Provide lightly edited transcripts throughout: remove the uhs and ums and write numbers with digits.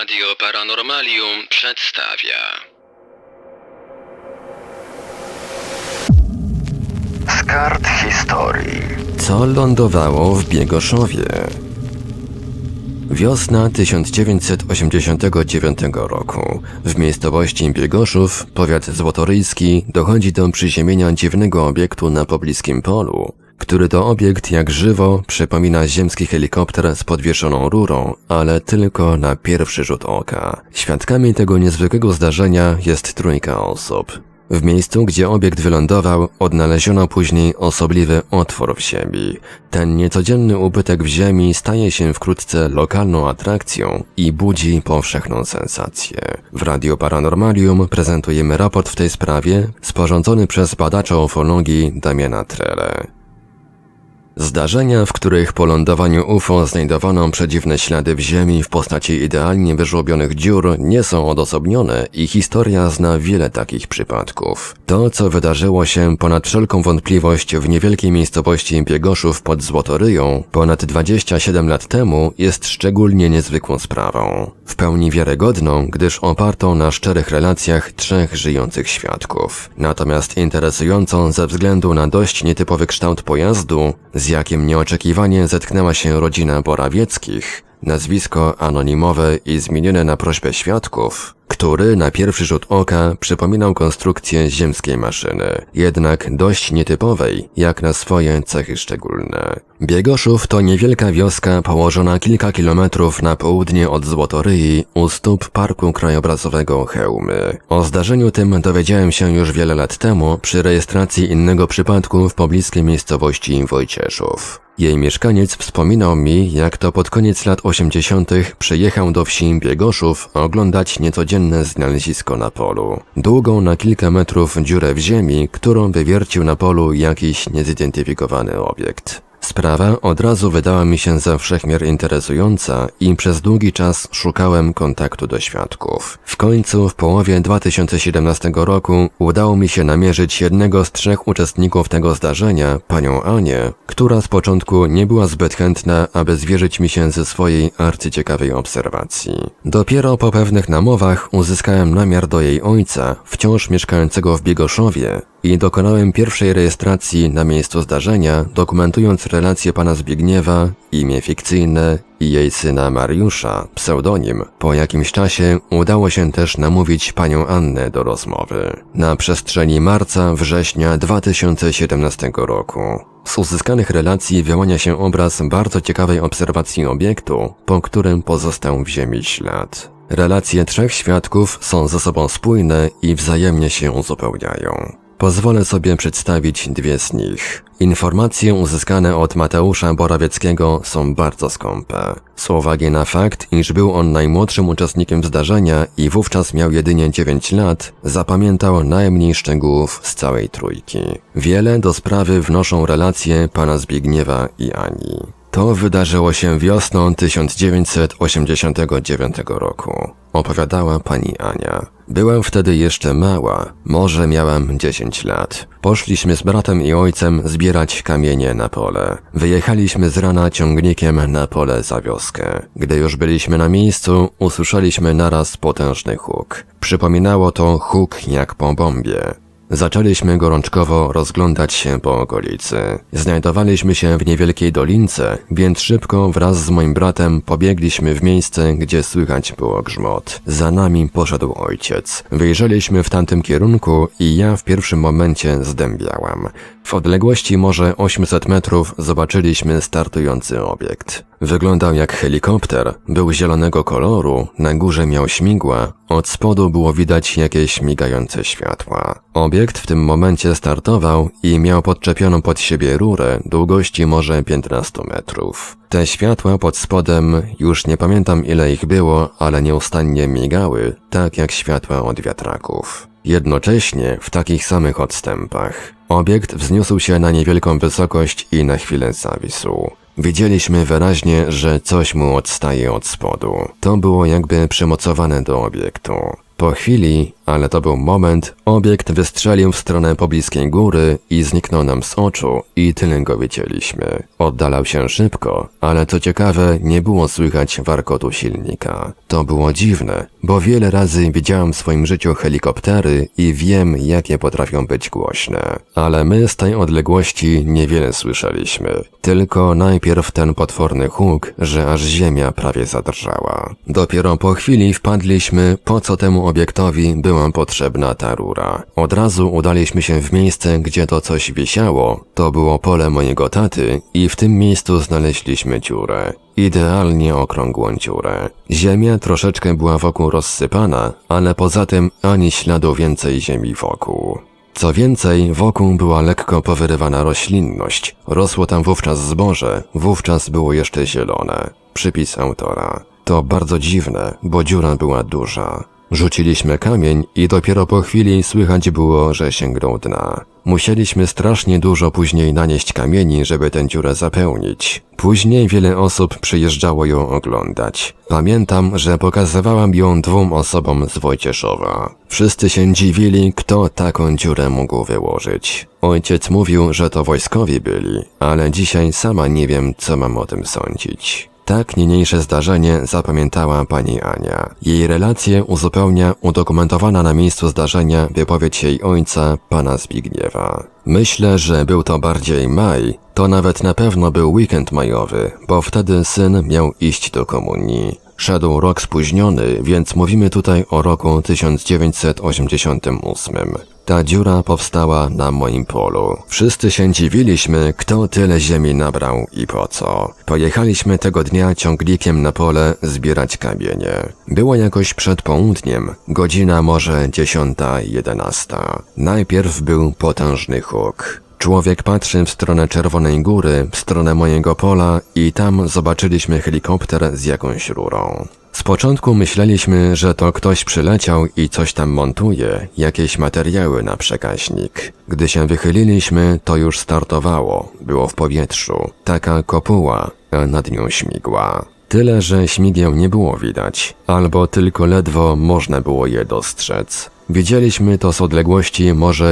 Radio Paranormalium przedstawia. Z kart historii. Co lądowało w Biegoszowie? Wiosna 1989 roku. W miejscowości Biegoszów, powiat złotoryjski, dochodzi do przyziemienia dziwnego obiektu na pobliskim polu, który to obiekt jak żywo przypomina ziemski helikopter z podwieszoną rurą, ale tylko na pierwszy rzut oka. Świadkami tego niezwykłego zdarzenia jest trójka osób. W miejscu, gdzie obiekt wylądował, odnaleziono później osobliwy otwór w ziemi. Ten niecodzienny ubytek w ziemi staje się wkrótce lokalną atrakcją i budzi powszechną sensację. W Radio Paranormalium prezentujemy raport w tej sprawie sporządzony przez badacza ufologii Damiana Trele. Zdarzenia, w których po lądowaniu UFO znajdowano przedziwne ślady w ziemi w postaci idealnie wyżłobionych dziur, nie są odosobnione i historia zna wiele takich przypadków. To, co wydarzyło się ponad wszelką wątpliwość w niewielkiej miejscowości Biegoszów pod Złotoryją ponad 27 lat temu, jest szczególnie niezwykłą sprawą. W pełni wiarygodną, gdyż opartą na szczerych relacjach trzech żyjących świadków. Natomiast interesującą ze względu na dość nietypowy kształt pojazdu, z jakim nieoczekiwanie zetknęła się rodzina Borawieckich, nazwisko anonimowe i zmienione na prośbę świadków, który na pierwszy rzut oka przypominał konstrukcję ziemskiej maszyny, jednak dość nietypowej, jak na swoje cechy szczególne. Biegoszów to niewielka wioska położona kilka kilometrów na południe od Złotoryi u stóp Parku Krajobrazowego Chełmy. O zdarzeniu tym dowiedziałem się już wiele lat temu przy rejestracji innego przypadku w pobliskiej miejscowości Wojcieszów. Jej mieszkaniec wspominał mi, jak to pod koniec lat 80. przyjechał do wsi Biegoszów oglądać niecodzienne znalezisko na polu. Długą na kilka metrów dziurę w ziemi, którą wywiercił na polu jakiś niezidentyfikowany obiekt. Sprawa od razu wydała mi się za wszechmiar interesująca i przez długi czas szukałem kontaktu do świadków. W końcu w połowie 2017 roku udało mi się namierzyć jednego z trzech uczestników tego zdarzenia, panią Anię, która z początku nie była zbyt chętna, aby zwierzyć mi się ze swojej arcyciekawej obserwacji. Dopiero po pewnych namowach uzyskałem namiar do jej ojca, wciąż mieszkającego w Biegoszowie, i dokonałem pierwszej rejestracji na miejscu zdarzenia, dokumentując relację pana Zbigniewa, imię fikcyjne i jej syna Mariusza, pseudonim. Po jakimś czasie udało się też namówić panią Annę do rozmowy. Na przestrzeni marca-września 2017 roku. Z uzyskanych relacji wyłania się obraz bardzo ciekawej obserwacji obiektu, po którym pozostał w ziemi ślad. Relacje trzech świadków są ze sobą spójne i wzajemnie się uzupełniają. Pozwolę sobie przedstawić dwie z nich. Informacje uzyskane od Mateusza Borawieckiego są bardzo skąpe. Z uwagi na fakt, iż był on najmłodszym uczestnikiem zdarzenia i wówczas miał jedynie 9 lat, zapamiętał najmniej szczegółów z całej trójki. Wiele do sprawy wnoszą relacje pana Zbigniewa i Ani. To wydarzyło się wiosną 1989 roku, opowiadała pani Ania. Byłam wtedy jeszcze mała, może miałam 10 lat. Poszliśmy z bratem i ojcem zbierać kamienie na pole. Wyjechaliśmy z rana ciągnikiem na pole za wioskę. Gdy już byliśmy na miejscu, usłyszeliśmy naraz potężny huk. Przypominało to huk jak po bombie. Zaczęliśmy gorączkowo rozglądać się po okolicy. Znajdowaliśmy się w niewielkiej dolince, więc szybko wraz z moim bratem pobiegliśmy w miejsce, gdzie słychać było grzmot. Za nami poszedł ojciec. Wyjrzeliśmy w tamtym kierunku i ja w pierwszym momencie zdębiałam. W odległości może 800 metrów zobaczyliśmy startujący obiekt. Wyglądał jak helikopter, był zielonego koloru, na górze miał śmigła, od spodu było widać jakieś migające światła. Obiekt w tym momencie startował i miał podczepioną pod siebie rurę długości może 15 metrów. Te światła pod spodem, już nie pamiętam ile ich było, ale nieustannie migały, tak jak światła od wiatraków. Jednocześnie w takich samych odstępach. Obiekt wzniósł się na niewielką wysokość i na chwilę zawisł. Widzieliśmy wyraźnie, że coś mu odstaje od spodu. To było jakby przymocowane do obiektu. Po chwili ale to był moment, obiekt wystrzelił w stronę pobliskiej góry i zniknął nam z oczu i tyle go widzieliśmy. Oddalał się szybko, ale co ciekawe, nie było słychać warkotu silnika. To było dziwne, bo wiele razy widziałem w swoim życiu helikoptery i wiem, jakie potrafią być głośne. Ale my z tej odległości niewiele słyszeliśmy. Tylko najpierw ten potworny huk, że aż ziemia prawie zadrżała. Dopiero po chwili wpadliśmy, po co temu obiektowi była potrzebna ta rura. Od razu udaliśmy się w miejsce, gdzie to coś wisiało. To było pole mojego taty i w tym miejscu znaleźliśmy dziurę. Idealnie okrągłą dziurę. Ziemia troszeczkę była wokół rozsypana, ale poza tym ani śladu więcej ziemi wokół. Co więcej, wokół była lekko powyrywana roślinność. Rosło tam wówczas zboże, wówczas było jeszcze zielone. Przypis autora. To bardzo dziwne, bo dziura była duża. Rzuciliśmy kamień i dopiero po chwili słychać było, że sięgnął dna. Musieliśmy strasznie dużo później nanieść kamieni, żeby tę dziurę zapełnić. Później wiele osób przyjeżdżało ją oglądać. Pamiętam, że pokazywałam ją 2 osobom z Wojcieszowa. Wszyscy się dziwili, kto taką dziurę mógł wyłożyć. Ojciec mówił, że to wojskowi byli, ale dzisiaj sama nie wiem, co mam o tym sądzić. Tak niniejsze zdarzenie zapamiętała pani Ania. Jej relację uzupełnia udokumentowana na miejscu zdarzenia wypowiedź jej ojca, pana Zbigniewa. Myślę, że był to bardziej maj, to nawet na pewno był weekend majowy, bo wtedy syn miał iść do komunii. Szedł rok spóźniony, więc mówimy tutaj o roku 1988. Ta dziura powstała na moim polu. Wszyscy się dziwiliśmy, kto tyle ziemi nabrał i po co. Pojechaliśmy tego dnia ciągnikiem na pole zbierać kamienie. Było jakoś przed południem, godzina może 10:11. Najpierw był potężny huk. Człowiek patrzy w stronę Czerwonej Góry, w stronę mojego pola i tam zobaczyliśmy helikopter z jakąś rurą. Z początku myśleliśmy, że to ktoś przyleciał i coś tam montuje, jakieś materiały na przekaźnik. Gdy się wychyliliśmy, to już startowało, było w powietrzu. Taka kopuła, a nad nią śmigła. Tyle, że śmigieł nie było widać, albo tylko ledwo można było je dostrzec. Widzieliśmy to z odległości może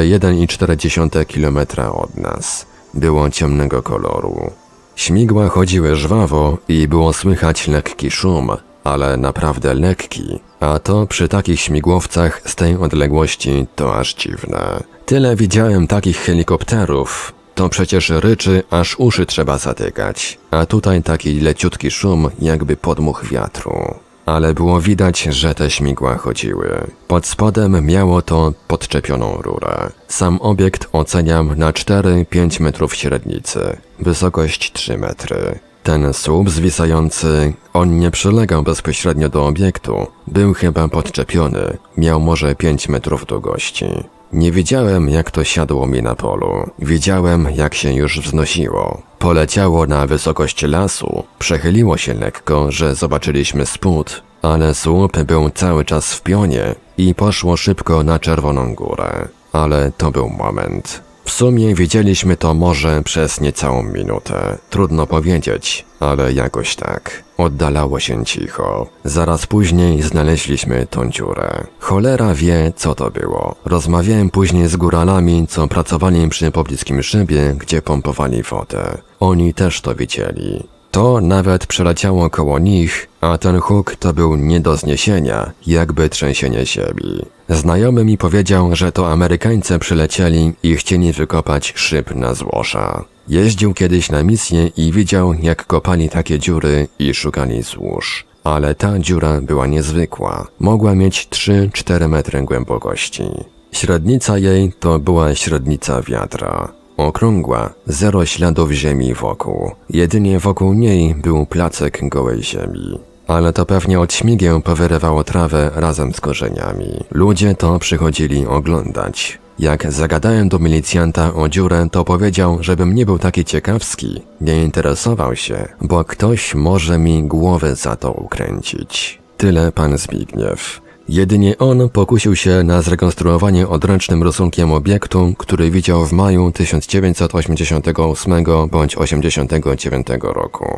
1,4 km od nas. Było ciemnego koloru. Śmigła chodziły żwawo i było słychać lekki szum, ale naprawdę lekki, a to przy takich śmigłowcach z tej odległości to aż dziwne. Tyle widziałem takich helikopterów. To przecież ryczy, aż uszy trzeba zatykać, a tutaj taki leciutki szum, jakby podmuch wiatru. Ale było widać, że te śmigła chodziły. Pod spodem miało to podczepioną rurę. Sam obiekt oceniam na 4-5 metrów średnicy, wysokość 3 metry. Ten słup zwisający, on nie przylegał bezpośrednio do obiektu, był chyba podczepiony, miał może 5 metrów długości. Nie widziałem, jak to siadło mi na polu. Widziałem, jak się już wznosiło. Poleciało na wysokość lasu, przechyliło się lekko, że zobaczyliśmy spód, ale słup był cały czas w pionie i poszło szybko na Czerwoną Górę. Ale to był moment. W sumie widzieliśmy to może przez niecałą minutę. Trudno powiedzieć, ale jakoś tak. Oddalało się cicho. Zaraz później znaleźliśmy tą dziurę. Cholera wie, co to było. Rozmawiałem później z góralami, co pracowali przy pobliskim szybie, gdzie pompowali wodę. Oni też to widzieli. To nawet przeleciało koło nich, a ten huk to był nie do zniesienia, jakby trzęsienie ziemi. Znajomy mi powiedział, że to Amerykańcy przylecieli i chcieli wykopać szyb na złoża. Jeździł kiedyś na misję i widział, jak kopali takie dziury i szukali złóż. Ale ta dziura była niezwykła. Mogła mieć 3-4 metry głębokości. Średnica jej to była średnica wiatra. Okrągła, 0 śladów ziemi wokół. Jedynie wokół niej był placek gołej ziemi. Ale to pewnie od śmigieł powyrywało trawę razem z korzeniami. Ludzie to przychodzili oglądać. Jak zagadałem do milicjanta o dziurę, to powiedział, żebym nie był taki ciekawski. Nie interesował się, bo ktoś może mi głowę za to ukręcić. Tyle pan Zbigniew. Jedynie on pokusił się na zrekonstruowanie odręcznym rysunkiem obiektu, który widział w maju 1988 bądź 1989 roku.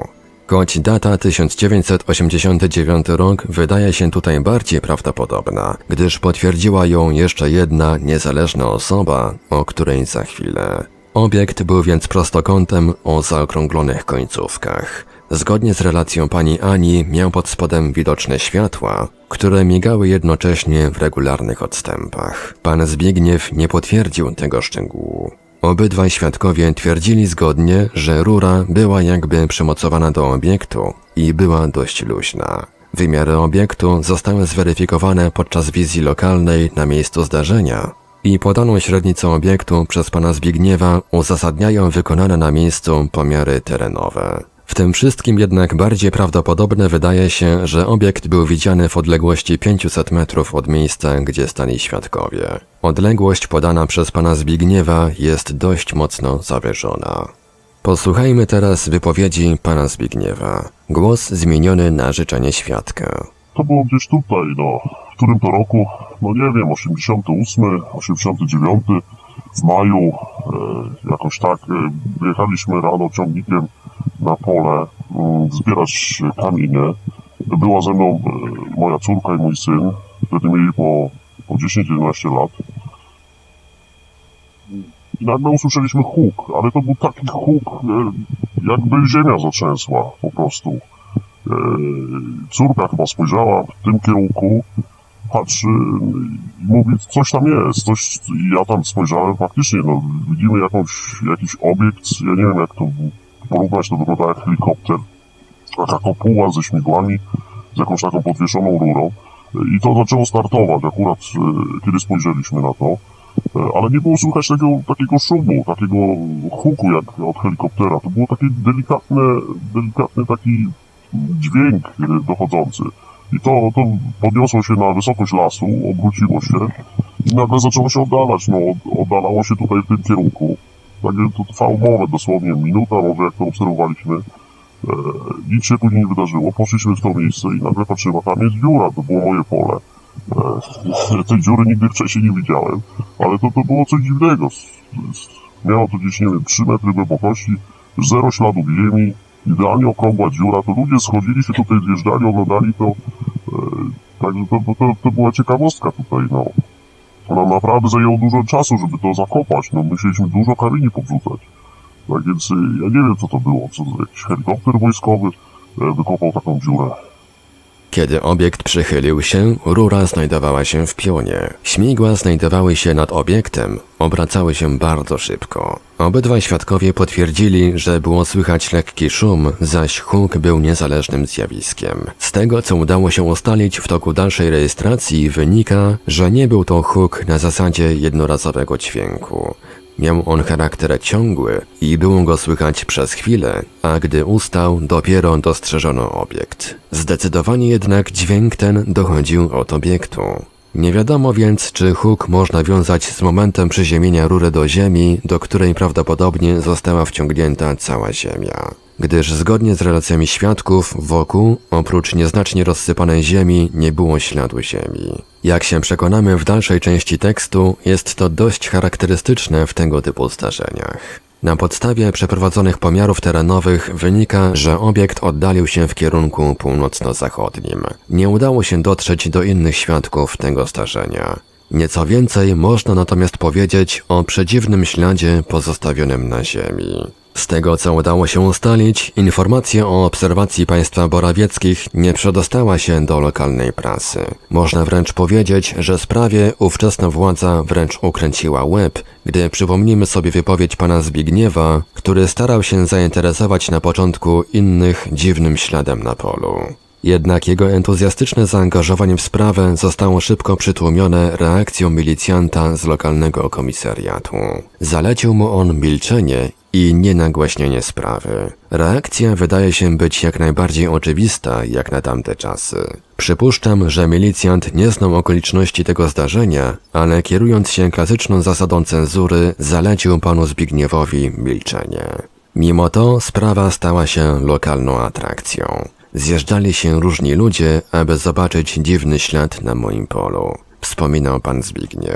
Choć data 1989 rok wydaje się tutaj bardziej prawdopodobna, gdyż potwierdziła ją jeszcze jedna niezależna osoba, o której za chwilę. Obiekt był więc prostokątem o zaokrąglonych końcówkach. Zgodnie z relacją pani Ani miał pod spodem widoczne światła, które migały jednocześnie w regularnych odstępach. Pan Zbigniew nie potwierdził tego szczegółu. Obydwaj świadkowie twierdzili zgodnie, że rura była jakby przymocowana do obiektu i była dość luźna. Wymiary obiektu zostały zweryfikowane podczas wizji lokalnej na miejscu zdarzenia i podaną średnicą obiektu przez pana Zbigniewa uzasadniają wykonane na miejscu pomiary terenowe. W tym wszystkim jednak bardziej prawdopodobne wydaje się, że obiekt był widziany w odległości 500 metrów od miejsca, gdzie stali świadkowie. Odległość podana przez pana Zbigniewa jest dość mocno zawyżona. Posłuchajmy teraz wypowiedzi pana Zbigniewa. Głos zmieniony na życzenie świadka. To było gdzieś tutaj, w którym to roku, nie wiem, 88, 89, w maju, jakoś tak, wyjechaliśmy rano ciągnikiem na pole zbierać kamienie. Była ze mną moja córka i mój syn, wtedy mieli po 10-11 lat. I nagle usłyszeliśmy huk, ale to był taki huk, jakby ziemia zatrzęsła po prostu. Córka chyba spojrzała w tym kierunku, patrzy i mówi, coś tam jest, i ja tam spojrzałem, faktycznie, widzimy jakiś obiekt, ja nie wiem jak to porównać, to wygląda jak helikopter, taka kopuła ze śmigłami, z jakąś taką podwieszoną rurą i to zaczęło startować akurat, kiedy spojrzeliśmy na to, ale nie było słychać takiego szumu, takiego huku jak od helikoptera, to było taki delikatny taki dźwięk dochodzący. I to podniosło się na wysokość lasu, obróciło się i nagle zaczęło się oddalać, oddalało się tutaj w tym kierunku. Także to trwało moment, dosłownie minuta, może jak to obserwowaliśmy. Nic się później nie wydarzyło, poszliśmy w to miejsce i nagle patrzymy, a tam jest dziura, to było moje pole. Tej dziury nigdy wcześniej nie widziałem, ale to było coś dziwnego. Miało to gdzieś, 3 metry głębokości, 0 śladów ziemi, idealnie okrągła dziura, to ludzie schodzili się tutaj, zjeżdżali, oglądali to. Także to była ciekawostka tutaj, Nam naprawdę zajęło dużo czasu, żeby to zakopać, musieliśmy dużo kamieni powrzucać. Tak więc ja nie wiem co to było, jakiś helikopter wojskowy wykopał taką dziurę. Kiedy obiekt przychylił się, rura znajdowała się w pionie. Śmigła znajdowały się nad obiektem, obracały się bardzo szybko. Obydwaj świadkowie potwierdzili, że było słychać lekki szum, zaś huk był niezależnym zjawiskiem. Z tego, co udało się ustalić w toku dalszej rejestracji, wynika, że nie był to huk na zasadzie jednorazowego dźwięku. Miał on charakter ciągły i było go słychać przez chwilę, a gdy ustał, dopiero dostrzeżono obiekt. Zdecydowanie jednak dźwięk ten dochodził od obiektu. Nie wiadomo więc, czy huk można wiązać z momentem przyziemienia rury do ziemi, do której prawdopodobnie została wciągnięta cała ziemia. Gdyż zgodnie z relacjami świadków, wokół, oprócz nieznacznie rozsypanej ziemi, nie było śladu ziemi. Jak się przekonamy w dalszej części tekstu, jest to dość charakterystyczne w tego typu zdarzeniach. Na podstawie przeprowadzonych pomiarów terenowych wynika, że obiekt oddalił się w kierunku północno-zachodnim. Nie udało się dotrzeć do innych świadków tego zdarzenia. Nieco więcej można natomiast powiedzieć o przedziwnym śladzie pozostawionym na ziemi. Z tego, co udało się ustalić, informacja o obserwacji państwa Borawieckich nie przedostała się do lokalnej prasy. Można wręcz powiedzieć, że sprawie ówczesna władza wręcz ukręciła łeb, gdy przypomnimy sobie wypowiedź pana Zbigniewa, który starał się zainteresować na początku innych dziwnym śladem na polu. Jednak jego entuzjastyczne zaangażowanie w sprawę zostało szybko przytłumione reakcją milicjanta z lokalnego komisariatu. Zalecił mu on milczenie i nienagłaśnienie sprawy. Reakcja wydaje się być jak najbardziej oczywista jak na tamte czasy. Przypuszczam, że milicjant nie znał okoliczności tego zdarzenia, ale kierując się klasyczną zasadą cenzury, zalecił panu Zbigniewowi milczenie. Mimo to sprawa stała się lokalną atrakcją. Zjeżdżali się różni ludzie, aby zobaczyć dziwny ślad na moim polu, wspominał pan Zbigniew.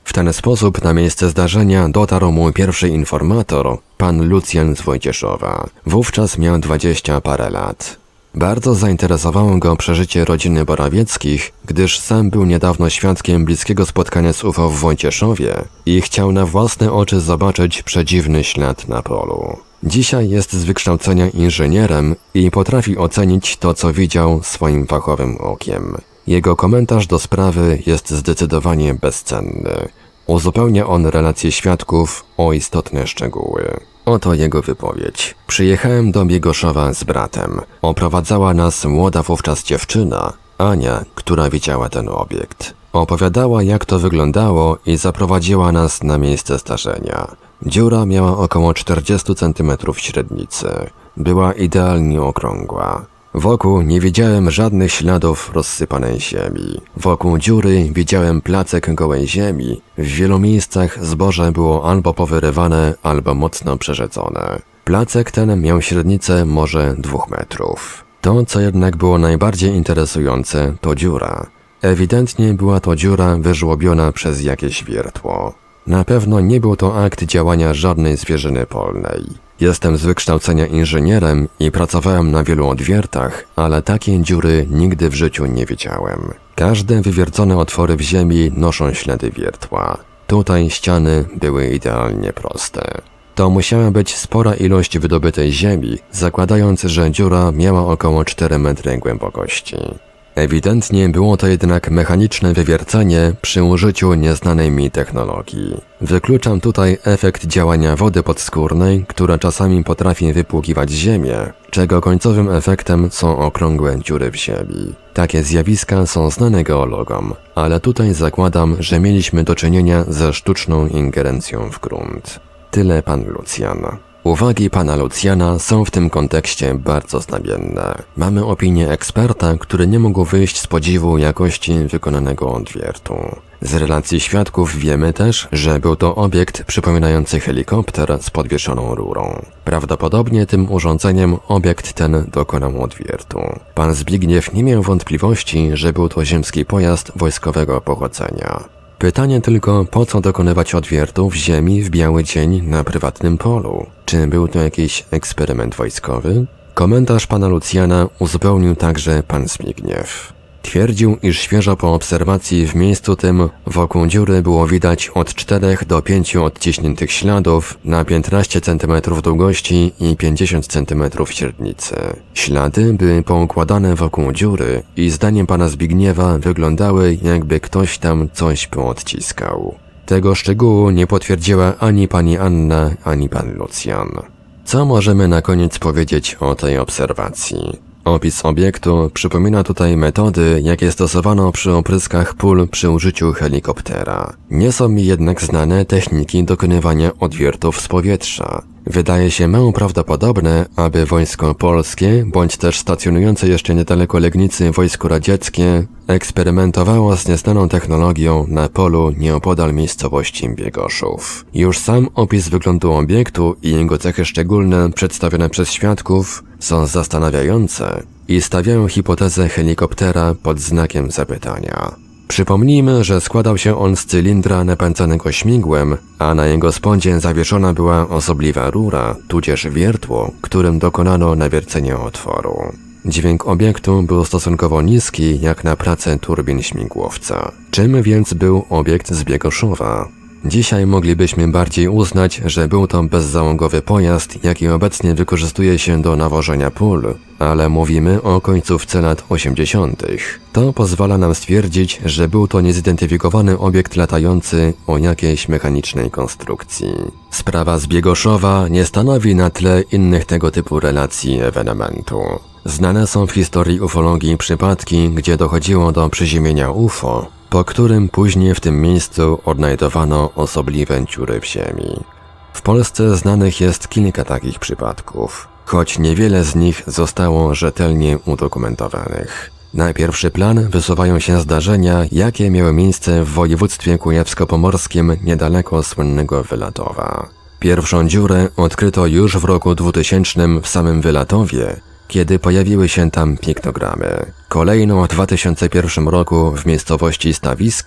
W ten sposób na miejsce zdarzenia dotarł mój pierwszy informator, pan Lucjan z Wojcieszowa. Wówczas miał 20 parę lat. Bardzo zainteresowało go przeżycie rodziny Borawieckich, gdyż sam był niedawno świadkiem bliskiego spotkania z UFO w Wojcieszowie i chciał na własne oczy zobaczyć przedziwny ślad na polu. Dzisiaj jest z wykształcenia inżynierem i potrafi ocenić to, co widział, swoim fachowym okiem. Jego komentarz do sprawy jest zdecydowanie bezcenny. Uzupełnia on relacje świadków o istotne szczegóły. Oto jego wypowiedź. Przyjechałem do Biegoszowa z bratem. Oprowadzała nas młoda wówczas dziewczyna, Ania, która widziała ten obiekt. Opowiadała, jak to wyglądało i zaprowadziła nas na miejsce zdarzenia. Dziura miała około 40 cm średnicy. Była idealnie okrągła. Wokół nie widziałem żadnych śladów rozsypanej ziemi. Wokół dziury widziałem placek gołej ziemi. W wielu miejscach zboże było albo powyrywane, albo mocno przerzedzone. Placek ten miał średnicę może 2 metrów. To, co jednak było najbardziej interesujące, to dziura. Ewidentnie była to dziura wyżłobiona przez jakieś wiertło. Na pewno nie był to akt działania żadnej zwierzyny polnej. Jestem z wykształcenia inżynierem i pracowałem na wielu odwiertach, ale takiej dziury nigdy w życiu nie widziałem. Każde wywiercone otwory w ziemi noszą ślady wiertła. Tutaj ściany były idealnie proste. To musiała być spora ilość wydobytej ziemi, zakładając, że dziura miała około 4 metry głębokości. Ewidentnie było to jednak mechaniczne wywiercenie przy użyciu nieznanej mi technologii. Wykluczam tutaj efekt działania wody podskórnej, która czasami potrafi wypłukiwać ziemię, czego końcowym efektem są okrągłe dziury w ziemi. Takie zjawiska są znane geologom, ale tutaj zakładam, że mieliśmy do czynienia ze sztuczną ingerencją w grunt. Tyle pan Lucjan. Uwagi pana Lucjana są w tym kontekście bardzo znamienne. Mamy opinię eksperta, który nie mógł wyjść z podziwu jakości wykonanego odwiertu. Z relacji świadków wiemy też, że był to obiekt przypominający helikopter z podwieszoną rurą. Prawdopodobnie tym urządzeniem obiekt ten dokonał odwiertu. Pan Zbigniew nie miał wątpliwości, że był to ziemski pojazd wojskowego pochodzenia. Pytanie tylko, po co dokonywać odwiertu w ziemi w biały dzień na prywatnym polu? Czy był to jakiś eksperyment wojskowy? Komentarz pana Lucjana uzupełnił także pan Zbigniew. Twierdził, iż świeżo po obserwacji w miejscu tym wokół dziury było widać od 4 do 5 odciśniętych śladów na 15 cm długości i 50 cm średnicy. Ślady były poukładane wokół dziury i zdaniem pana Zbigniewa wyglądały, jakby ktoś tam coś poodciskał. Tego szczegółu nie potwierdziła ani pani Anna, ani pan Lucjan. Co możemy na koniec powiedzieć o tej obserwacji? Opis obiektu przypomina tutaj metody, jakie stosowano przy opryskach pól przy użyciu helikoptera. Nie są mi jednak znane techniki dokonywania odwiertów z powietrza. Wydaje się mało prawdopodobne, aby wojsko polskie, bądź też stacjonujące jeszcze niedaleko Legnicy wojsko radzieckie, eksperymentowało z nieznaną technologią na polu nieopodal miejscowości Biegoszów. Już sam opis wyglądu obiektu i jego cechy szczególne przedstawione przez świadków są zastanawiające i stawiają hipotezę helikoptera pod znakiem zapytania. Przypomnijmy, że składał się on z cylindra napędzanego śmigłem, a na jego spądzie zawieszona była osobliwa rura, tudzież wiertło, którym dokonano nawiercenia otworu. Dźwięk obiektu był stosunkowo niski jak na pracę turbin śmigłowca. Czym więc był obiekt z Biegoszowa? Dzisiaj moglibyśmy bardziej uznać, że był to bezzałogowy pojazd, jaki obecnie wykorzystuje się do nawożenia pól, ale mówimy o końcówce lat 80. To pozwala nam stwierdzić, że był to niezidentyfikowany obiekt latający o jakiejś mechanicznej konstrukcji. Sprawa z Biegoszowa nie stanowi na tle innych tego typu relacji ewenementu. Znane są w historii ufologii przypadki, gdzie dochodziło do przyziemienia UFO, po którym później w tym miejscu odnajdowano osobliwe dziury w ziemi. W Polsce znanych jest kilka takich przypadków, choć niewiele z nich zostało rzetelnie udokumentowanych. Na pierwszy plan wysuwają się zdarzenia, jakie miały miejsce w województwie kujawsko-pomorskim niedaleko słynnego Wylatowa. Pierwszą dziurę odkryto już w roku 2000 w samym Wylatowie, kiedy pojawiły się tam piktogramy. Kolejną w 2001 roku w miejscowości Stawiska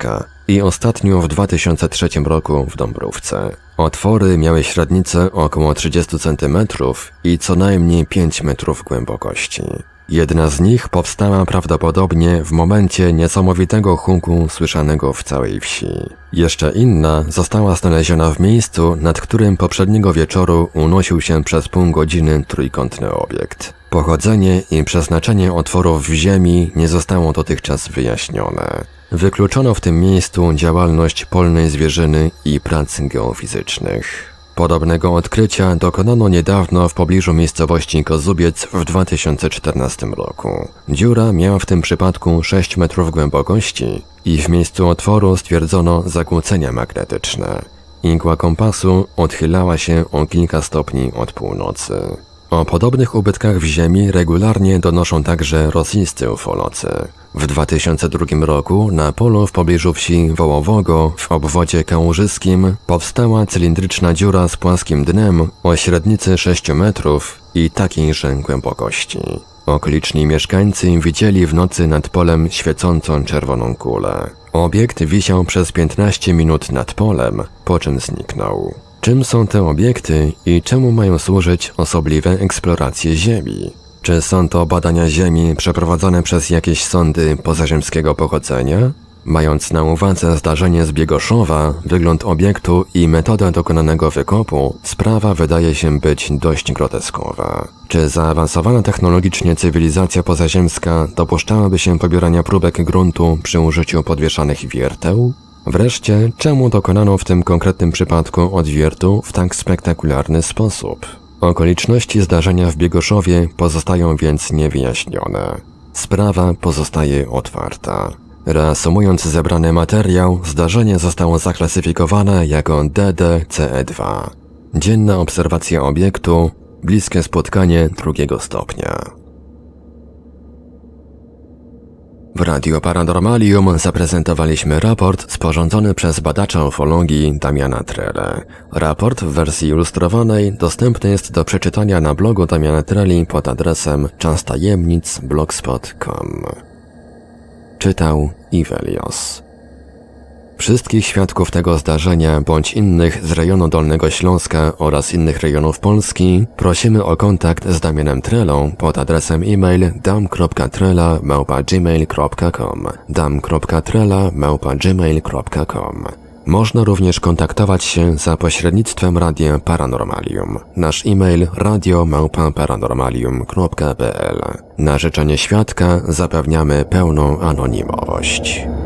i ostatnio w 2003 roku w Dąbrówce. Otwory miały średnicę około 30 cm i co najmniej 5 metrów głębokości. Jedna z nich powstała prawdopodobnie w momencie niesamowitego huku słyszanego w całej wsi. Jeszcze inna została znaleziona w miejscu, nad którym poprzedniego wieczoru unosił się przez pół godziny trójkątny obiekt. Pochodzenie i przeznaczenie otworów w ziemi nie zostało dotychczas wyjaśnione. Wykluczono w tym miejscu działalność polnej zwierzyny i prac geofizycznych. Podobnego odkrycia dokonano niedawno w pobliżu miejscowości Kozubiec w 2014 roku. Dziura miała w tym przypadku 6 metrów głębokości i w miejscu otworu stwierdzono zakłócenia magnetyczne. Igła kompasu odchylała się o kilka stopni od północy. O podobnych ubytkach w ziemi regularnie donoszą także rosyjscy ufolocy. W 2002 roku na polu w pobliżu wsi Wołowogo w obwodzie kałużyskim powstała cylindryczna dziura z płaskim dnem o średnicy 6 metrów i takiejże głębokości. Okoliczni mieszkańcy widzieli w nocy nad polem świecącą czerwoną kulę. Obiekt wisiał przez 15 minut nad polem, po czym zniknął. Czym są te obiekty i czemu mają służyć osobliwe eksploracje Ziemi? Czy są to badania Ziemi przeprowadzane przez jakieś sondy pozaziemskiego pochodzenia? Mając na uwadze zdarzenie z Biegoszowa, wygląd obiektu i metodę dokonanego wykopu, sprawa wydaje się być dość groteskowa. Czy zaawansowana technologicznie cywilizacja pozaziemska dopuszczałaby się pobierania próbek gruntu przy użyciu podwieszanych wierteł? Wreszcie, czemu dokonano w tym konkretnym przypadku odwiertu w tak spektakularny sposób? Okoliczności zdarzenia w Biegoszowie pozostają więc niewyjaśnione. Sprawa pozostaje otwarta. Reasumując zebrany materiał, zdarzenie zostało zaklasyfikowane jako DDCE2. Dzienna obserwacja obiektu, bliskie spotkanie drugiego stopnia. W Radio Paranormalium zaprezentowaliśmy raport sporządzony przez badacza ufologii Damiana Trele. Raport w wersji ilustrowanej dostępny jest do przeczytania na blogu Damiana Treli pod adresem czastajemnic.blogspot.com. Czytał Ivelios. Wszystkich świadków tego zdarzenia bądź innych z rejonu Dolnego Śląska oraz innych rejonów Polski prosimy o kontakt z Damianem Trelą pod adresem e-mail dam.trela@gmail.com dam.trela@gmail.com. Można również kontaktować się za pośrednictwem Radia Paranormalium. Nasz e-mail radio@paranormalium.pl. Na życzenie świadka zapewniamy pełną anonimowość.